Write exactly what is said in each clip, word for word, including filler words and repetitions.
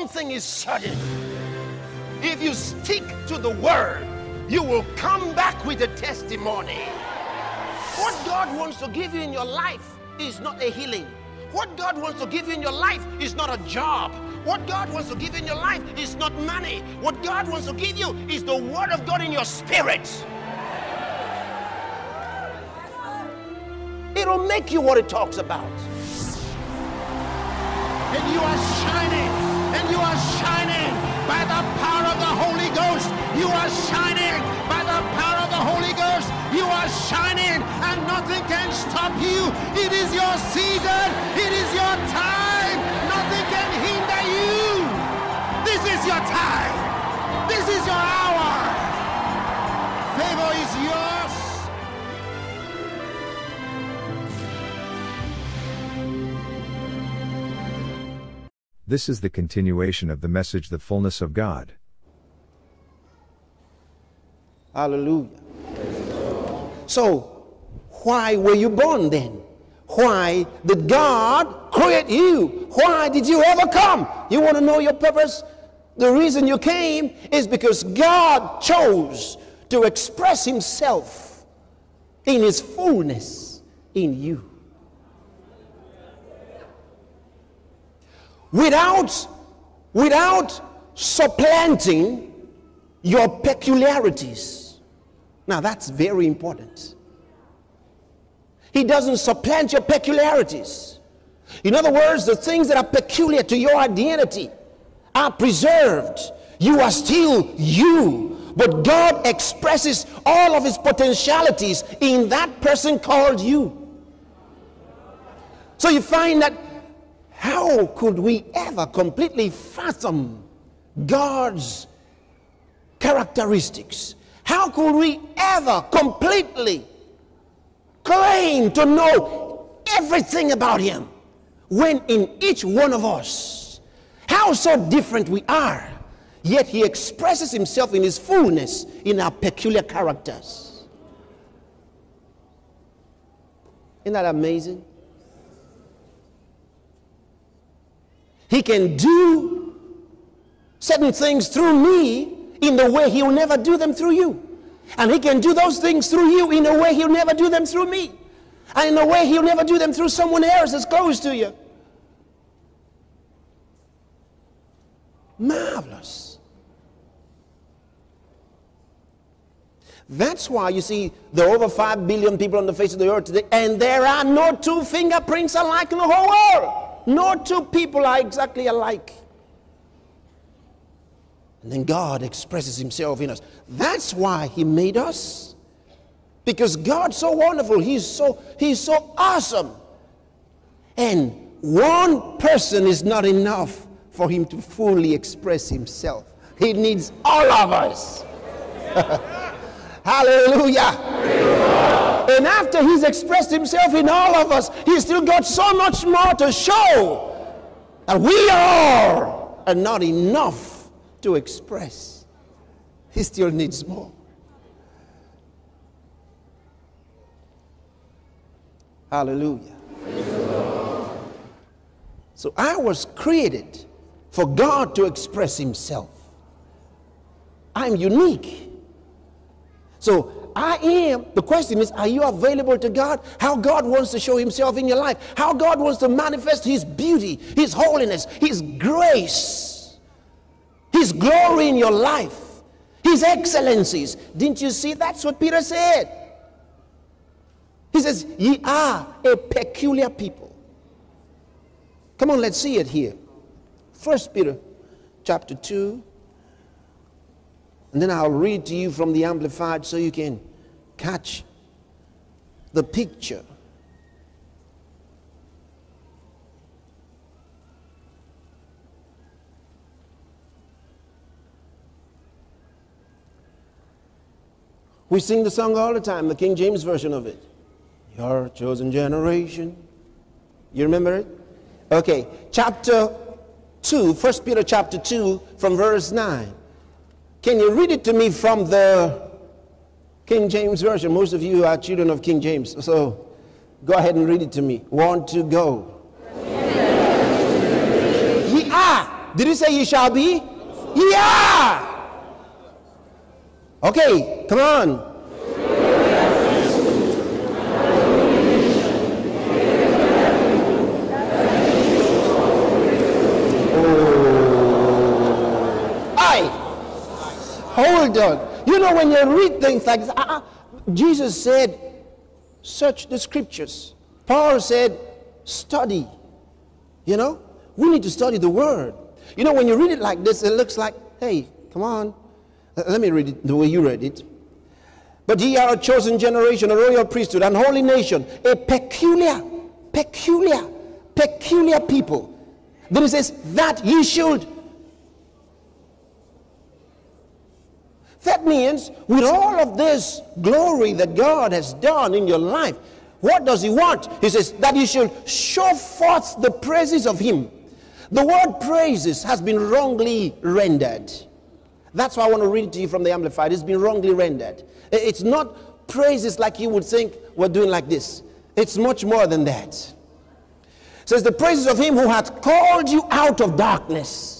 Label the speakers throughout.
Speaker 1: thing is certain. If you stick to the word, you will come back with a testimony. What God wants to give you in your life is not a healing. What God wants to give you in your life is not a job. What God wants to give you in your life is not money. What God wants to give you is the word of God in your spirit. It'll make you what it talks about. And you are shining, and you are shining by the power of the Holy Ghost. You are shining by the power of the Holy Ghost. You are shining, and nothing can stop you. It is your season. It is your time. Nothing can hinder you. This is your time. This is your hour. Favor is yours.
Speaker 2: This is the continuation of the message, The Fullness of God.
Speaker 1: Hallelujah. So, why were you born then? Why did God create you? Why did you ever come? You want to know your purpose? The reason you came is because God chose to express himself in his fullness in you. Without, without supplanting your peculiarities. Now that's very important. He doesn't supplant your peculiarities. In other words, the things that are peculiar to your identity are preserved. You are still you. But God expresses all of his potentialities in that person called you. So you find that how could we ever completely fathom God's characteristics? How could we ever completely claim to know everything about him when in each one of us, how so different we are, yet he expresses himself in his fullness in our peculiar characters? Isn't that amazing? He can do certain things through me in the way he'll never do them through you. And he can do those things through you in a way he'll never do them through me. And in a way he'll never do them through someone else that's close to you. Marvelous. That's why you see there are over five billion people on the face of the earth today, and there are no two fingerprints alike in the whole world. No two people are exactly alike. And then God expresses himself in us. That's why he made us. Because God's so wonderful. He's so, he's so awesome. And one person is not enough for him to fully express himself. He needs all of us. Hallelujah. Hallelujah. And after he's expressed himself in all of us, he's still got so much more to show. And we are, are not enough to express. He still needs more. Hallelujah. Hallelujah. So I was created for God to express himself. I'm unique. So I am, the question is, are you available to God? How God wants to show himself in your life. How God wants to manifest his beauty, his holiness, his grace, his glory in your life, his excellencies. Didn't you see that's what Peter said? He says, ye are a peculiar people. Come on, let's see it here. First Peter chapter two. And then I'll read to you from the Amplified so you can catch the picture. We sing the song all the time, the King James version of it. Your chosen generation. You remember it? Okay, chapter two, First Peter chapter two from verse nine. Can you read it to me from the King James Version? Most of you are children of King James, so go ahead and read it to me. Want to go. Ye are Did he say ye shall be? Yeah. Okay, come on. Hold on. You know, when you read things like this, uh, Jesus said, search the scriptures. Paul said, study. You know, we need to study the word. You know, when you read it like this, it looks like, hey, come on. Let me read it the way you read it. But ye are a chosen generation, a royal priesthood, an holy nation, a peculiar, peculiar, peculiar people. Then it says, that ye should. That means with all of this glory that God has done in your life, what does he want? He says that you should show forth the praises of him. The word praises has been wrongly rendered. That's why I want to read it to you from the Amplified. It's been wrongly rendered. It's not praises like you would think we're doing like this. It's much more than that. It says the praises of him who hath called you out of darkness.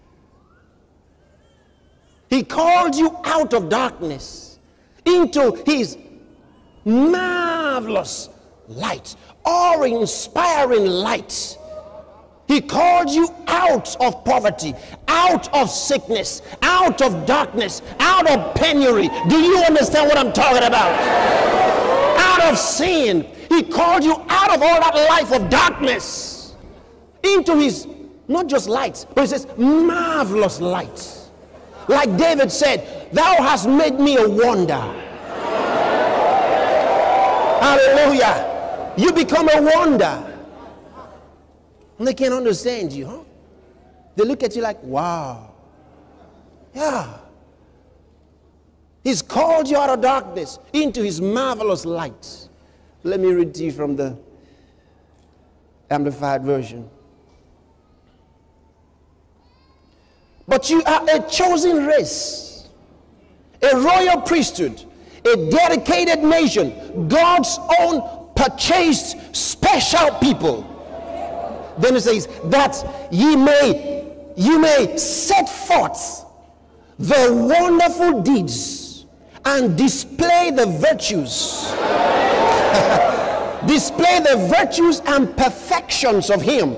Speaker 1: He called you out of darkness into his marvelous light, awe-inspiring light. He called you out of poverty, out of sickness, out of darkness, out of penury. Do you understand what I'm talking about? Out of sin. He called you out of all that life of darkness into his, not just light, but he says marvelous light. Like David said, thou hast made me a wonder. Hallelujah. You become a wonder. And they can't understand you, huh? They look at you like, wow. Yeah. He's called you out of darkness into his marvelous light. Let me read to you from the Amplified Version. But you are a chosen race, a royal priesthood, a dedicated nation, God's own purchased special people. Then it says that ye may, ye may set forth the wonderful deeds and display the virtues, display the virtues and perfections of him.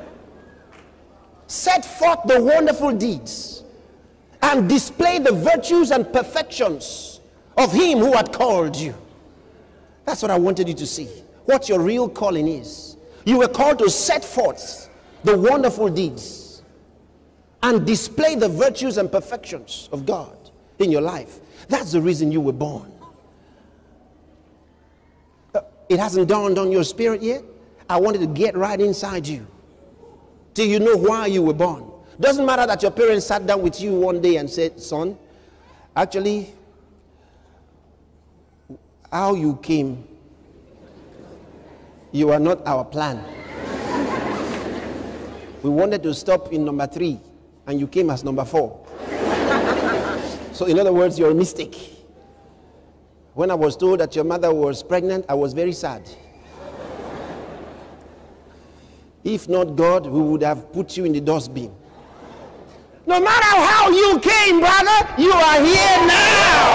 Speaker 1: Set forth the wonderful deeds and display the virtues and perfections of him who had called you. That's what I wanted you to see. What your real calling is. You were called to set forth the wonderful deeds and display the virtues and perfections of God in your life. That's the reason you were born. Uh, it hasn't dawned on your spirit yet. I wanted to get right inside you. Till you know why you were born. Doesn't matter that your parents sat down with you one day and said, son, actually, how you came, you are not our plan. We wanted to stop in number three, and you came as number four. So in other words, you're a mistake. When I was told that your mother was pregnant, I was very sad. If not God, we would have put you in the dustbin. No matter how you came, brother, you are here now.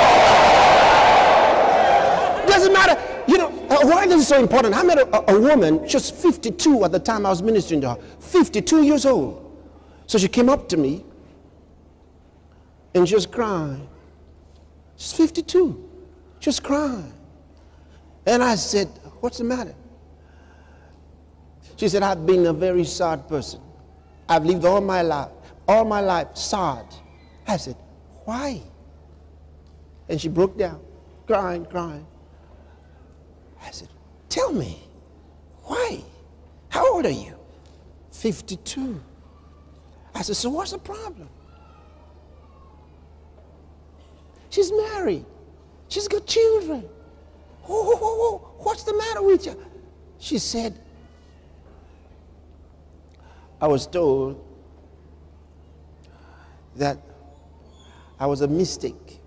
Speaker 1: Doesn't matter. You know, uh, why this is so important? I met a, a, a woman, she was fifty-two at the time I was ministering to her. fifty-two years old. So she came up to me and she was crying. She's fifty-two. She was crying. And I said, what's the matter? She said, I've been a very sad person. I've lived all my life, all my life sad. I said, why? And she broke down, crying, crying. I said, tell me, why? How old are you? fifty-two. I said, so what's the problem? She's married. She's got children. Oh, oh, oh, oh. What's the matter with you? She said, I was told that I was a mistake.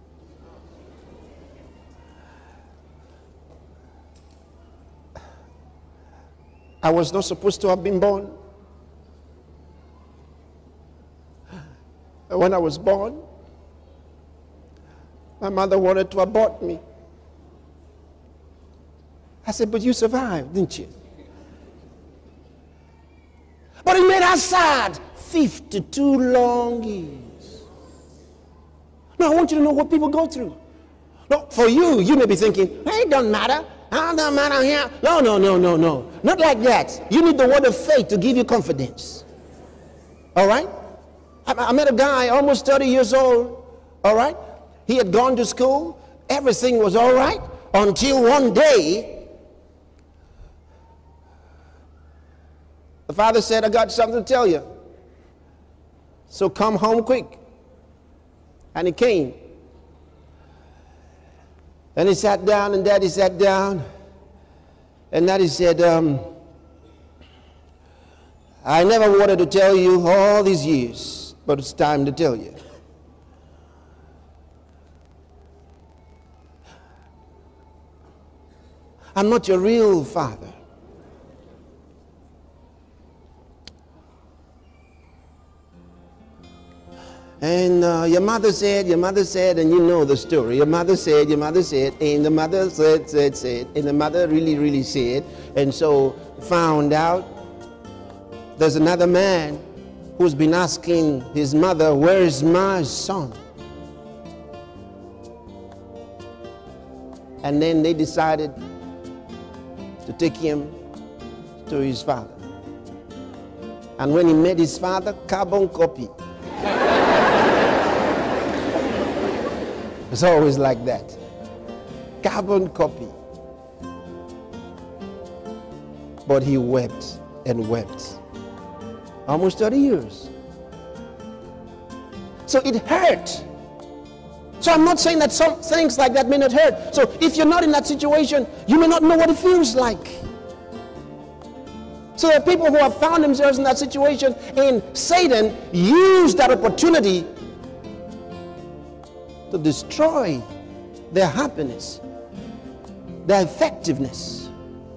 Speaker 1: I was not supposed to have been born. When I was born, my mother wanted to abort me. I said, but you survived, didn't you? But it made her sad. fifty-two long years. Now, I want you to know what people go through. No, for you, you may be thinking, hey, it doesn't matter. It doesn't matter here. No, no, no, no, no. Not like that. You need the word of faith to give you confidence. All right? I, I met a guy almost thirty years old. All right? He had gone to school. Everything was all right until one day, the father said, I got something to tell you. So come home quick. And he came. And he sat down, and Daddy sat down. And Daddy said, um, I never wanted to tell you all these years, but it's time to tell you. I'm not your real father. And uh, your mother said, your mother said, and you know the story. Your mother said, your mother said, and the mother said, said, said, and the mother really, really said. And so found out there's another man who's been asking his mother, where is my son? And then they decided to take him to his father. And when he met his father, carbon copy. It's always like that. Carbon copy. But he wept and wept. Almost thirty years. So it hurt. So I'm not saying that some things like that may not hurt. So if you're not in that situation, you may not know what it feels like. So there are people who have found themselves in that situation, and Satan used that opportunity to destroy their happiness, their effectiveness.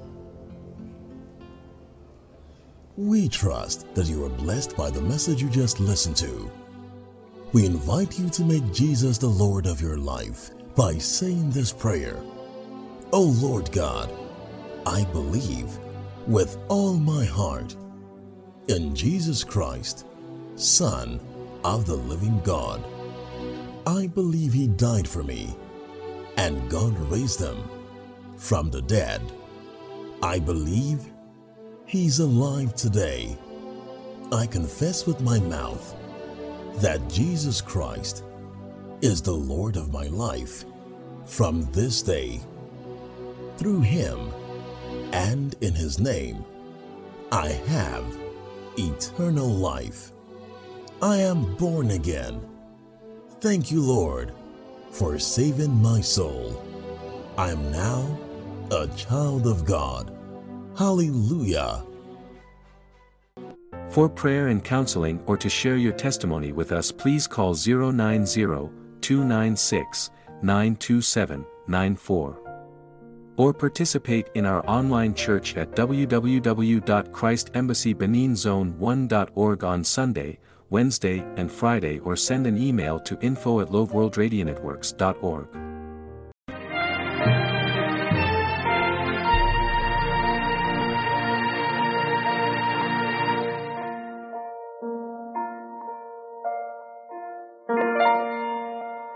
Speaker 3: We trust that you are blessed by the message you just listened to. We invite you to make Jesus the Lord of your life by saying this prayer. Oh Lord God, I believe with all my heart in Jesus Christ, Son of the living God. I believe He died for me, and God raised Him from the dead. I believe He's alive today. I confess with my mouth that Jesus Christ is the Lord of my life from this day. Through Him and in His name, I have eternal life. I am born again. Thank you, Lord, for saving my soul. I am now a child of God. Hallelujah.
Speaker 4: For prayer and counseling or to share your testimony with us, please call zero nine zero, two nine six, nine two seven, nine four. Or participate in our online church at w w w dot christ embassy benin zone one dot org on Sunday, Wednesday, and Friday, or send an email to info at loveworldradionetworks dot org.